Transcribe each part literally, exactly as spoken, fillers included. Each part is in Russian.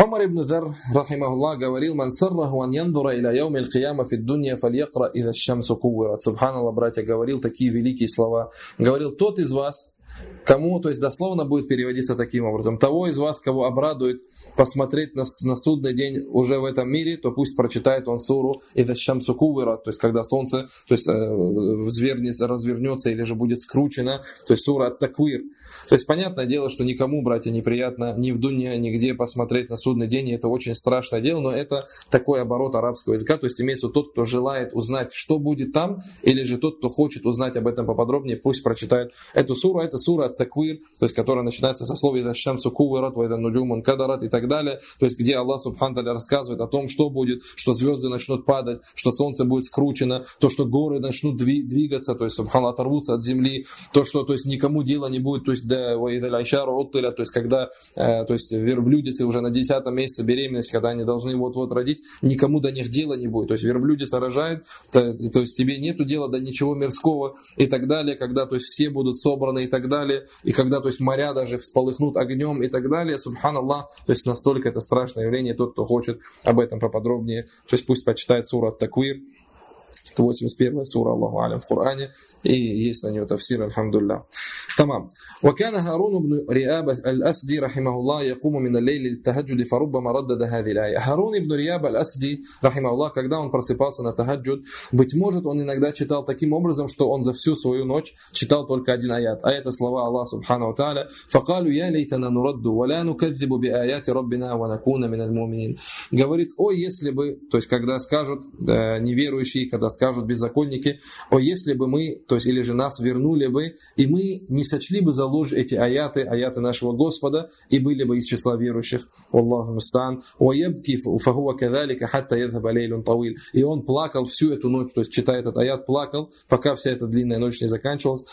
Умар ибн Зар, рахимахуллах, говорил: «Ман сарраху ан янзура иля яуми аль-кияма фи д-дунья фальякра иза аш-шамсу куввират». Субханаллах, братья, говорил такие великие слова. Говорил: тот из вас, кому, то есть дословно будет переводиться таким образом: того из вас, кого обрадует посмотреть на, на судный день уже в этом мире, то пусть прочитает он суру «Иза аш-шамсу куввират», то есть когда солнце, то есть, э, взвернется, развернется или же будет скручено, то есть сура ат-таквир. То есть понятное дело, что никому, братья, неприятно ни в дунье, нигде посмотреть на судный день, и это очень страшное дело, но это такой оборот арабского языка, то есть имеется тот, кто желает узнать, что будет там, или же тот, кто хочет узнать об этом поподробнее, пусть прочитает эту суру. Это сура ат-таквир, то есть которая начинается со слов «Иза аш-шамсу куввират ва иза ан-нуджуму инкадарат» и так далее, то есть где Аллах субхану ва тааля рассказывает о том, что будет, что звезды начнут падать, что солнце будет скручено, то, что горы начнут двигаться, то есть субхану оторвутся от земли, то, что, то есть никому дела не будет, то есть да, то есть когда, э, то есть верблюдицы уже на десятом месяце беременности, когда они должны вот-вот родить, никому до них дела не будет, то есть верблюдица рожает, то, то есть тебе нету дела до ничего мирского и так далее, когда, то есть все будут собраны и так далее, и когда, то есть моря даже всполыхнут огнем и так далее, субханаллах, то есть настолько это страшное явление. Тот, кто хочет об этом поподробнее, то есть пусть почитает суру ат-таквир, восемьдесят первая сура, Аллаху алям, в Коране, и есть на нее тафсир, альхамдулилlah. Тамам. وكان هارون بن رياب الأسدي رحمه الله يقوم من الليل للتهجد فربما ردد هذه الآية. Харун ибн Рияб аль-Асди, рахимахуллах, когда он просыпался на тахаджуд, быть может, он иногда читал таким образом, что он за всю свою ночь читал только один аят. А это слова Аллаха субхану ва тааля: فقالوا يا ليتنا نرد ولا نكذب بآيات ربنا ونكون من المؤمنين. Говорит: о, если бы, то есть когда скажут э, неверующие, когда скажут беззаконники: о, если бы мы, то есть или же нас вернули бы, и мы не сочли бы за ложь эти аяты, аяты нашего Господа, и были бы из числа верующих. Аллаху мустаан. И он плакал всю эту ночь, то есть читая этот аят, плакал, пока вся эта длинная ночь не заканчивалась.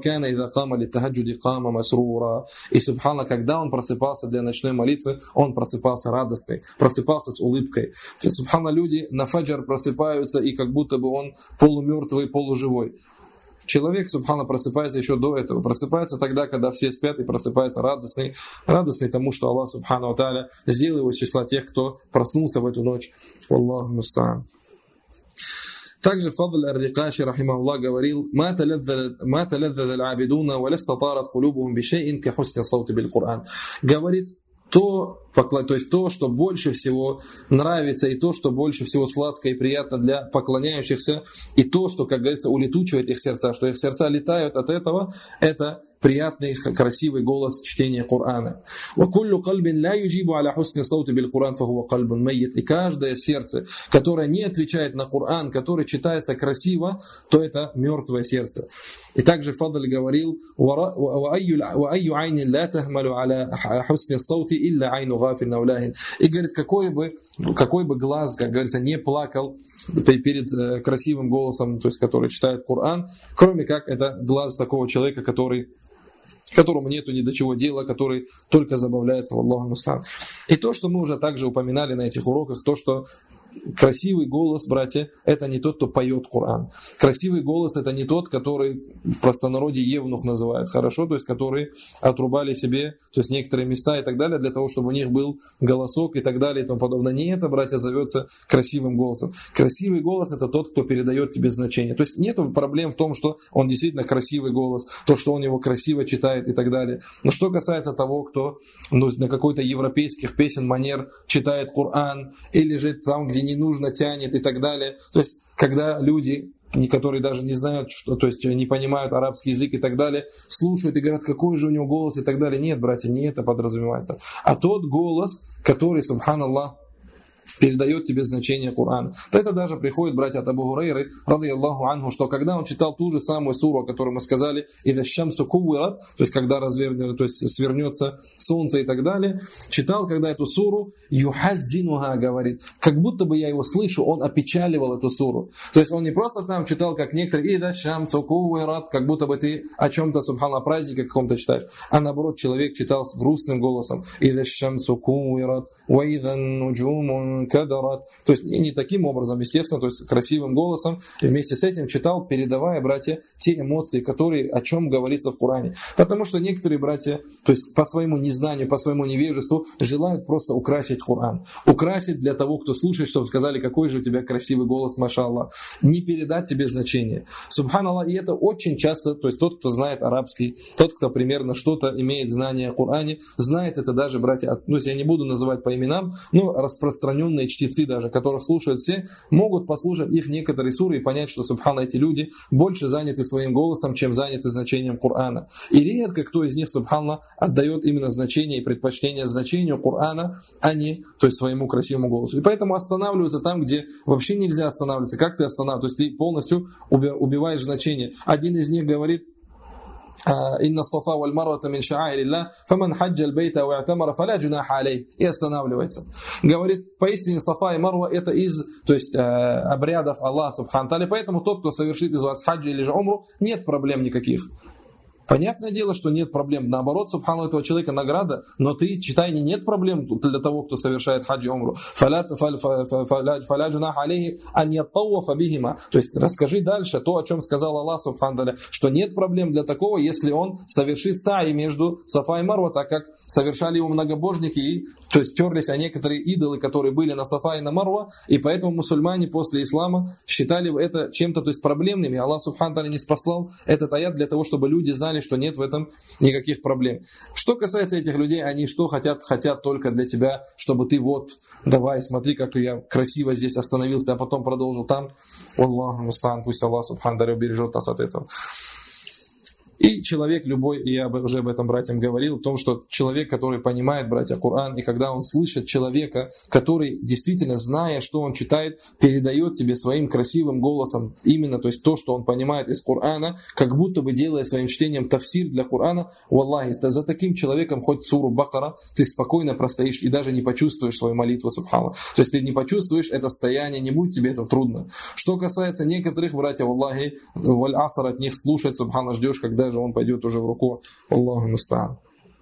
И субхана, когда он просыпался для ночной молитвы, он просыпался радостный, просыпался с улыбкой. Субхана, люди на фаджр просыпаются, и как будто бы он полумертвый, полуживой. Человек, субхана, просыпается еще до этого. Просыпается тогда, когда все спят, и просыпается радостный, радостный тому, что Аллах субхану ва тааля сделал его из числа тех, кто проснулся в эту ночь. Аллаху мустаан. Также Фадл ар-Рикаши, рахимахуллах, говорил: «Ма талаззаза аль-абидуна ва ластатарат кулубухум бишайин ка хусни саути бил-Кур'ан». Говорит, то, то есть то, что больше всего нравится, и то, что больше всего сладко и приятно для поклоняющихся, и то, что, как говорится, улетучивает их сердца, что их сердца летают от этого, это приятный, красивый голос чтения Корана. И каждое сердце, которое не отвечает на Коран, которое читается красиво, то это мертвое сердце. И также Фадль говорил: и говорит, какой бы, какой бы глаз, как говорится, не плакал перед красивым голосом, то есть который читает Коран, кроме как это глаз такого человека, который которому нету ни до чего дела, который только забавляется в Аллаху мустаан. И то, что мы уже также упоминали на этих уроках, то, что красивый голос, братья, это не тот, кто поет Коран. Красивый голос — это не тот, который в простонародье евнух называют, хорошо, то есть которые отрубали себе, то есть некоторые места и так далее, для того, чтобы у них был голосок и так далее и тому подобное. Не это, братья, зовется красивым голосом. Красивый голос — это тот, кто передает тебе значение. То есть нету проблем в том, что он действительно красивый голос, то, что он его красиво читает и так далее. Но что касается того, кто ну, на какой-то европейских песен, манер читает Коран, или же там, где не нужно, тянет и так далее. То есть, когда люди, которые даже не знают, что, то есть не понимают арабский язык и так далее, слушают и говорят, какой же у него голос и так далее. Нет, братья, не это подразумевается. А тот голос, который, субханаллах, передает тебе значение Корана. То это даже приходит, братья, от Абу Хурайры, радийаллаху анху, что когда он читал ту же самую суру, о которой мы сказали, «Иза аш-шамсу куввират», то есть когда развернется, то есть свернется солнце и так далее, читал, когда эту суру, «Юхаззинуха», говорит, как будто бы я его слышу, он опечаливал эту суру. То есть он не просто там читал, как некоторые, «Иза аш-шамсу куввират», как будто бы ты о чем-то, субхана, празднике каком-то читаешь, а наоборот, человек читал с грустным голосом, «Иза аш-шамсу куввират, ва иза ан-нуджуму انكدرت. То есть не таким образом, естественно, то есть красивым голосом. И вместе с этим читал, передавая, братья, те эмоции, которые, о чем говорится в Коране. Потому что некоторые братья, то есть по своему незнанию, по своему невежеству, желают просто украсить Коран. Украсить для того, кто слушает, чтобы сказали, какой же у тебя красивый голос, машаллах. Не передать тебе значение. Субханаллах, и это очень часто, то есть тот, кто знает арабский, тот, кто примерно что-то имеет знание о Коране, знает это даже, братья, то есть я не буду называть по именам, но распространенные чтецы даже, которых слушают все, могут послушать их некоторые суры и понять, что, субхана, эти люди больше заняты своим голосом, чем заняты значением Корана. И редко кто из них, субхана, отдает именно значение и предпочтение значению Корана, а не, то есть, своему красивому голосу. И поэтому останавливаются там, где вообще нельзя останавливаться. Как ты останавливаешься? То есть ты полностью убиваешь значение. Один из них говорит: «Инна сафа валь марвата мин ша'аирилля, фаман хаджа аль-бейта ва i'тамара фаля джунаха алейх». И останавливается. Говорит, поистине Сафа и Марва это из, то есть, обрядов Аллаха субхану тааля, поэтому тот, кто совершит из вас хаджи или же умру, нет проблем никаких. Понятное дело, что нет проблем. Наоборот, субхану, этого человека награда, но ты, читай, не нет проблем для того, кто совершает хаджи и умру. То есть расскажи дальше то, о чем сказал Аллах субхану тааля, что нет проблем для такого, если он совершит саи между Сафа и Марва, так как совершали его многобожники, и, то есть терлись о некоторые идолы, которые были на Сафа и на Марва, и поэтому мусульмане после ислама считали это чем-то, то есть, проблемным, и Аллах субхану тааля не спаслал этот аят для того, чтобы люди знали, что нет в этом никаких проблем. Что касается этих людей, они что хотят? Хотят только для тебя, чтобы ты вот, давай, смотри, как я красиво здесь остановился, а потом продолжил там. Аллаху муста'ан, пусть Аллах субхану тааля убережет нас от этого. И человек любой, и я уже об этом братьям говорил, о том, что человек, который понимает, братья, Коран, и когда он слышит человека, который действительно, зная, что он читает, передает тебе своим красивым голосом именно, то есть то, что он понимает из Корана, как будто бы делая своим чтением тафсир для Корана, валлахи, за таким человеком хоть суру Бакара, ты спокойно простоишь и даже не почувствуешь свою молитву, субхана. То есть ты не почувствуешь это состояние, не будет тебе это трудно. Что касается некоторых, братья, валлахи, валь аср, от них слушать, субхана, ждешь, когда же он пойдет уже в руку. Аллаху муста'ан.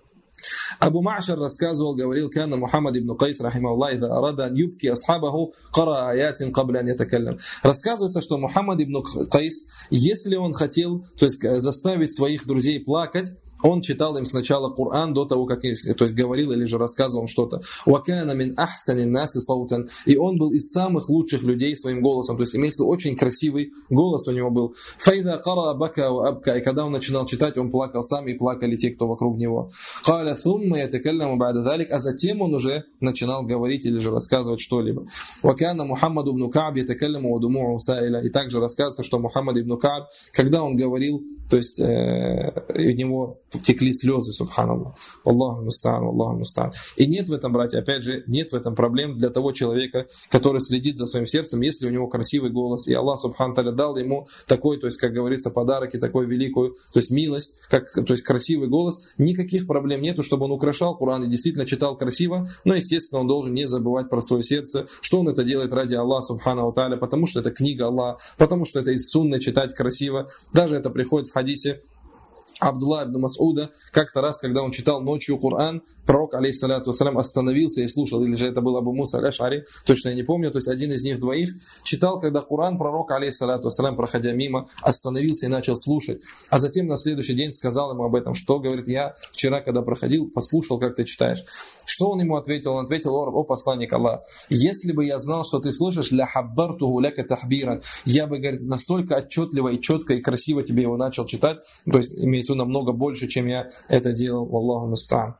Абу Ма'шар рассказывал, говорил: «Кана Мухаммад ибн Кайс, рахимахуллах, ида арада ан юбки асхабаху, кара аятин кабля ан ятакаллям». Рассказывается, что Мухаммад ибн Кайс, если он хотел, то есть заставить своих друзей плакать, он читал им сначала Коран до того, как, то есть говорил или же рассказывал что-то. «Вакана мин ахсанин наси саутан». И он был из самых лучших людей своим голосом. То есть имеется очень красивый голос у него был. «Файда кара бака ва абка». И когда он начинал читать, он плакал сам, и плакали те, кто вокруг него. «Каля thumма ятакалламу ба'да залик». А затем он уже начинал говорить или же рассказывать что-либо. «Вакана Мухаммад ибн Ка'б ятакалламу ва думу'у саиля». И также рассказывается, что Мухаммад ибн Ка'б, когда он говорил, то есть э, у него текли слезы, субханаллах. Аллаху муста'ан, Аллаху муста'ан. И нет в этом, братья, опять же, нет в этом проблем для того человека, который следит за своим сердцем, если у него красивый голос. И Аллах субхану тааля дал ему такой, то есть, как говорится, подарок и такую великую, то есть милость, как, то есть красивый голос. Никаких проблем нету, чтобы он украшал Коран и действительно читал красиво, но, естественно, он должен не забывать про свое сердце, что он это делает ради Аллаха субхану тааля, потому что это книга Аллаха, потому что это из сунны читать красиво. Даже это приходит в хадисе Абдулла ибн Мас'уда, как-то раз, когда он читал ночью Коран, пророк, алейхиссалату вассалям, остановился и слушал, или же это был Абу Муса аль-Аш'ари, точно я не помню, то есть один из них двоих читал, когда Коран, пророк, алейхиссалату вассалям, проходя мимо, остановился и начал слушать. А затем на следующий день сказал ему об этом, что, говорит, я вчера, когда проходил, послушал, как ты читаешь. Что он ему ответил? Он ответил: о посланник Аллаха, если бы я знал, что ты слышишь, ля хаббартуху ляка тахбиран, я бы, говорит, настолько отчетливо и четко и красиво тебе его начал читать, то есть имеется намного больше, чем я это делал. Аллаху муста'ан.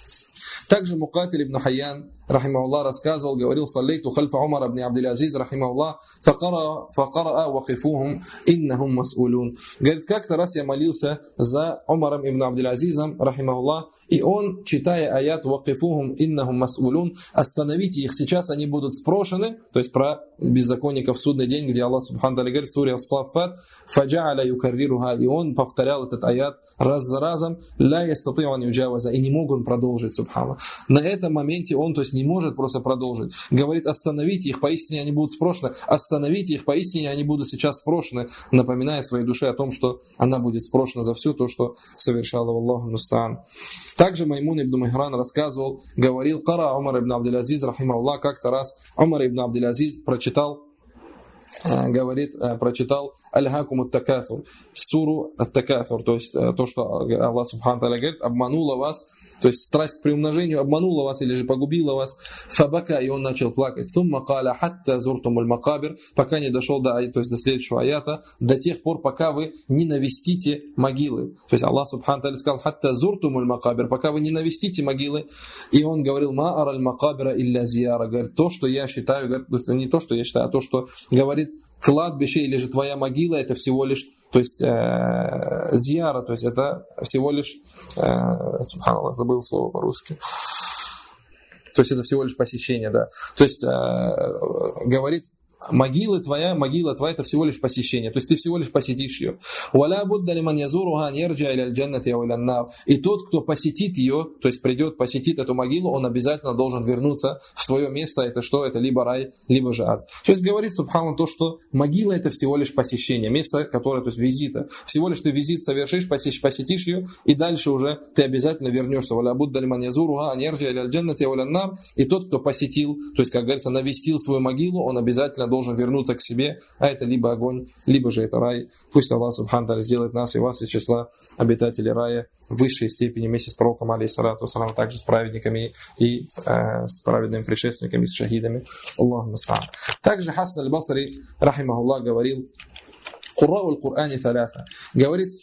Также Мукатиль ибн Хайян, рахимахуллах, рассказывал, говорил: «Саллейту хальфа Умар ибн Абдул-Азиз, рахимахуллах, факараа вакифухум иннахум мас'улун». Говорит, как-то раз я молился за Умаром ибн Абдул-Азизом, рахимахуллах, и он, читая аят «Вакифухум иннахум мас'улун», остановите их, сейчас они будут спрошены, то есть про беззаконников в судный день, где Аллах субхану тааля говорит, сура Ас-Саффат, «Фаджа'аля юкаррируха», и он повторял этот аят раз за разом, «Ла ястати'у ан юджаваза», и не мог он продолжить, субхана. На этом моменте он, то есть, не может просто продолжить. Говорит, остановите их, поистине они будут спрошены. Остановите их, поистине они будут сейчас спрошены, напоминая своей душе о том, что она будет спрошена за все то, что совершала Аллаху мустаан. Также Маймун ибн Михран рассказывал, говорил, «Кара Умар ибн Абдул-Азиз, рахимахуллах, как-то раз Умар ибн Абдул-Азиз прочитал, говорит, прочитал «Аль-Хакум ат-Такафур», суру ат-Такафур, то есть то, что Аллах Субхану Тааля говорит, обманула вас, то есть страсть к приумножению обманула вас или же погубила вас. Фабака, и он начал плакать. Сумма каля хатта зуртумуль макабир, пока не дошел до, то есть до следующего аята, до тех пор, пока вы не навестите могилы. То есть Аллах Субхану Тааля сказал хатта зуртумуль макабир, пока вы не навестите могилы. И он говорил ма араль макабира илля зияра, говорит, то, что я считаю, говорит, не то, что я считаю, а то, что говорит кладбище или же твоя могила, это всего лишь, то есть э, зияра, то есть это всего лишь, э, субханаллах, забыл слово по-русски, то есть это всего лишь посещение, да, то есть э, говорит, могила твоя, могила твоя, это всего лишь посещение. То есть ты всего лишь посетишь ее. И тот, кто посетит ее, то есть придет, посетит эту могилу, он обязательно должен вернуться в свое место. Это что? Это либо рай, либо же ад. То есть говорит, субхану, то, что могила это всего лишь посещение. Место, которое, то есть визита. Всего лишь ты визит совершишь, посетишь ее, и дальше уже ты обязательно вернешься. И тот, кто посетил, то есть, как говорится, навестил свою могилу, он обязательно должен вернуться к себе, а это либо огонь, либо же это рай. Пусть Аллах Субхану Тааля сделает нас и вас из числа обитателей рая в высшей степени вместе с пророком, алейхиссалату вассалам, также с праведниками и э, с праведными предшественниками, с шахидами. Аллаху муста'ан. Также Хасан аль-Басри, рахимахуллах, говорил, Куррау аль-Кур'ани талята. Говорит,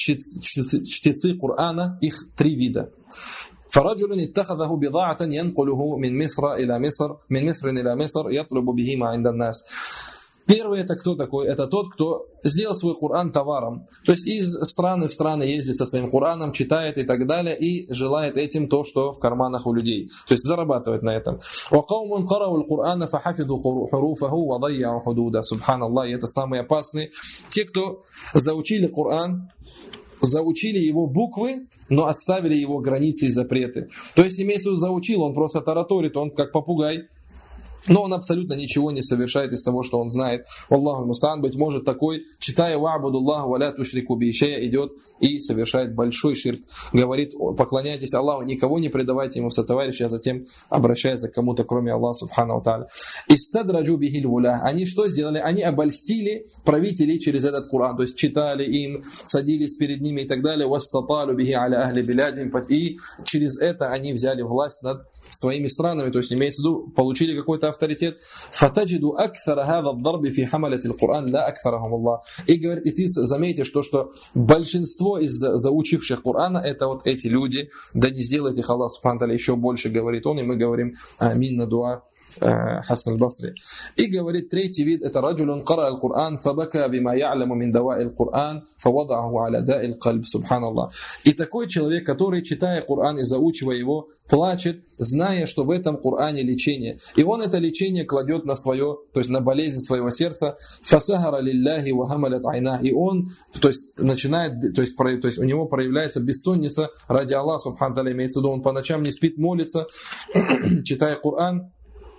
чтецы Кур'ана, их три вида. فرجل اتخذه بضاعة ينقله من مصر إلى مصر من مصر إلى مصر يطلب به ما عند الناس. Первый это кто такой? Это тот, кто сделал свой Коран товаром. То есть из страны в страны ездит со своим Кораном, читает и так далее, и желает этим то, что в карманах у людей. То есть зарабатывает на этом. وَقَوْمٌ قَرَوُا الْقُرْآنَ فَحَفِظُوا حُرُوفَهُ وَضَيَّعُوا حُدُودَهُ. Субханаллах, это самые опасные. Те, кто заучили Коран, заучили его буквы, но оставили его границы и запреты. То есть, имеется в виду, заучил, он просто тараторит, он как попугай, но он абсолютно ничего не совершает из того, что он знает. Аллаху муста'ан, быть может, такой, читая «Ва'будуллаху ва ля тушрику би шай'а», идет и совершает большой ширк. Говорит, поклоняйтесь Аллаху, никого не предавайте ему в сотоварищи, а затем обращается к кому-то, кроме Аллаха субхану тааля. «Истадраджу бихиль вуля». Они что сделали? Они обольстили правителей через этот Коран. То есть читали им, садились перед ними и так далее. «Вастаталу бихи аля ахли билядим». И через это они взяли власть над своими странами. То есть, имеется в виду, получили какой-то авторитет. «Фатаджиду акthара хаза ад-дарби фи хамалати ал-Кур'ан ла акthарахум Аллах». И говорит, и ты заметишь то, что большинство из заучивших Корана это вот эти люди. Да не сделает их Аллах субхану тааля, еще больше, говорит он, и мы говорим амин на дуа Хасан аль-Басри. И говорит, третий вид, это раджулун кара аль-Кур'ан фабака бима я'ламу мин дава'i аль-Кур'ан фавадаху аля да'i аль-кальб. Субханаллах. И такой человек, который, читая Кур'ан и заучивая его, плачет, зная, что в этом Кур'ане лечение. И он это лечение кладет на свое, то есть на болезнь своего сердца. Фасахара лилляхи ва хамалят айна. И он, то есть начинает, то есть, то есть у него проявляется бессонница ради Аллаха, субхану тааля, имеется в виду, он по ночам не спит, молится, читая Кур'ан,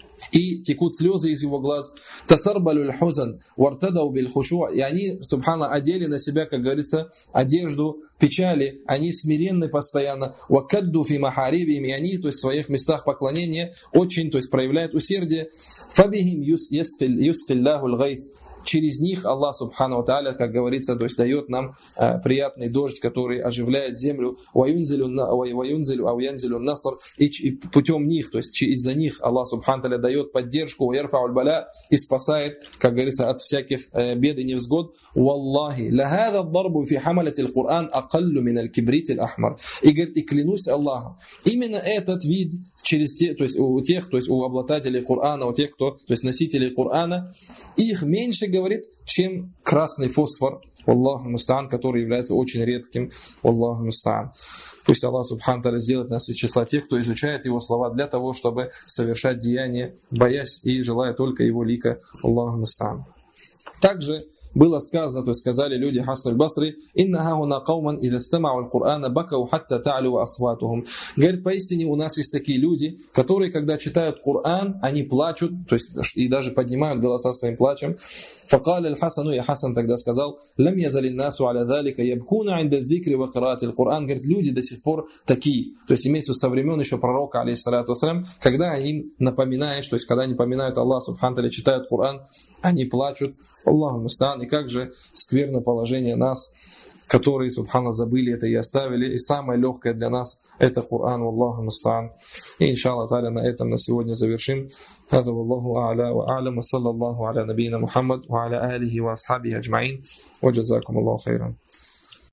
и текут слезы из его глаз. Тасарбалюль хузан вартадау биль хушу. И они, субхана, одели на себя, как говорится, одежду печали. Они смиренны постоянно. Вакадду фи махарибим. И они, то есть в своих местах поклонения, очень, то есть проявляют усердие. Фабихим юскиллаху лгайт. Через них Аллах субхану тааля, как говорится, то есть дает нам э, приятный дождь, который оживляет землю. И путем них, то есть из-за них Аллах субхану тааля дает поддержку и спасает, как говорится, от всяких э, бед и невзгод. Валлахи, лахада дарбу фи хамалати аль-Кур'ан акаллу мин аль-кибрит аль-ахмар. И говорит, и клянусь Аллахом, именно этот вид через те, то есть у тех, то есть у обладателей Корана, у тех, кто, то есть носителей Корана, их меньше, говорит, чем красный фосфор, Аллаху муста'ан, который является очень редким, Аллаху муста'ан. Пусть Аллах субхану тааля сделает нас из числа тех, кто изучает его слова для того, чтобы совершать деяния, боясь и желая только его лика, Аллаху муста'ан. Также было сказано, то есть сказали люди Хасан аль-Басри: «Инна хауна кауман ида стамау аль-Кур'ана бакау хатта та'лю асватухум». Говорит, поистине у нас есть такие люди, которые, когда читают Коран, они плачут, то есть и даже поднимают голоса своим плачем. Факал аль-Хасану, и Хасан тогда сказал: «Лам язали насу аля залика ябкуна инда зикри ва кираати аль-Кур'ан». Говорит, люди до сих пор такие, то есть имеется со времен еще пророка, алейхиссалату вассалям, когда они напоминаешь, то есть когда они поминают Аллах субхану ва тааля, читают Коран, они плачут. Аллаху мустаан. И как же скверно положение нас, которые, субхана, забыли это и оставили. И самое легкое для нас это Коран. Аллаху мустаан. И иншаллах та'аля на этом на сегодня завершим. هذا والله أعلى وأعلم وصلى الله على نبينا محمد وعلى آله وأصحابه أجمعين وجزاكم الله خيرا.